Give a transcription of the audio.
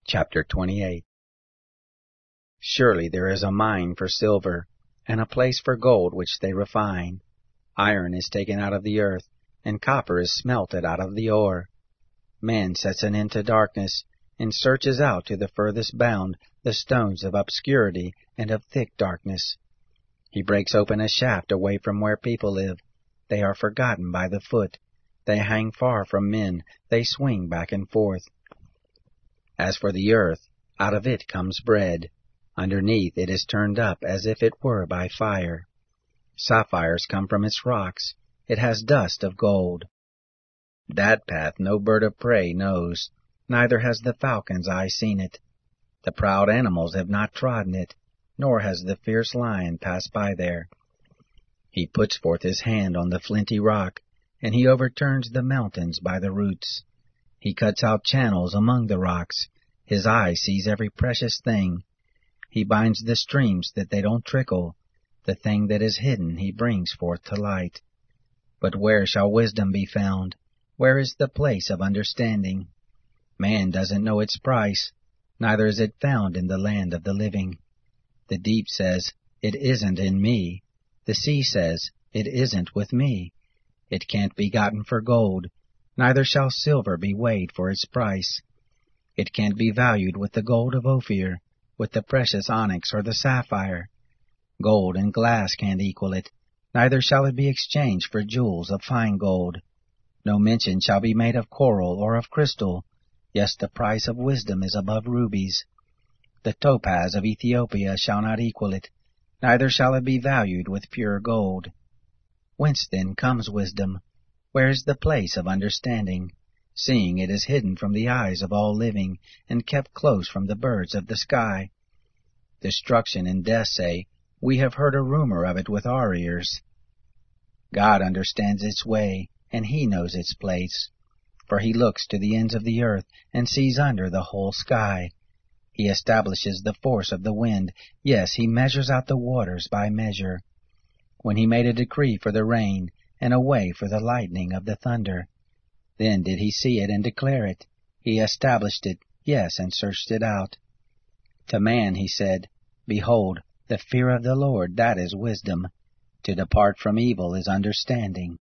Chapter 28. Surely there is a mine for silver, and a place for gold which they refine. Iron is taken out of the earth, and copper is smelted out of the ore. Man sets an end to darkness, and searches out to the furthest bound the stones of obscurity and of thick darkness. He breaks open a shaft away from where people live. They are forgotten by the foot. They hang far from men. They swing back and forth. As for the earth, out of it comes bread. Underneath it is turned up as if it were by fire. Sapphires come from its rocks. It has dust of gold. That path no bird of prey knows, neither has the falcon's eye seen it. The proud animals have not trodden it, nor has the fierce lion passed by there. He puts forth his hand on the flinty rock, and he overturns the mountains by the roots. He cuts out channels among the rocks. His eye sees every precious thing. He binds the streams that they don't trickle. The thing that is hidden he brings forth to light. But where shall wisdom be found? Where is the place of understanding? Man doesn't know its price, neither is it found in the land of the living. The deep says, "It isn't in me." The sea says, "It isn't with me." It can't be gotten for gold, neither shall silver be weighed for its price. It can't be valued with the gold of Ophir, with the precious onyx or the sapphire. Gold and glass can't equal it, neither shall it be exchanged for jewels of fine gold. No mention shall be made of coral or of crystal. Yes, the price of wisdom is above rubies. The topaz of Ethiopia shall not equal it, neither shall it be valued with pure gold. Whence then comes wisdom? Where is the place of understanding, seeing it is hidden from the eyes of all living, and kept close from the birds of the sky? Destruction and death say, "We have heard a rumor of it with our ears." God understands its way, and he knows its place, for he looks to the ends of the earth, and sees under the whole sky. He establishes the force of the wind, yes, he measures out the waters by measure. When he made a decree for the rain, and a way for the lightning of the thunder, then did he see it and declare it. He established it, yes, and searched it out. To man he said, "Behold, the fear of the Lord, that is wisdom. To depart from evil is understanding."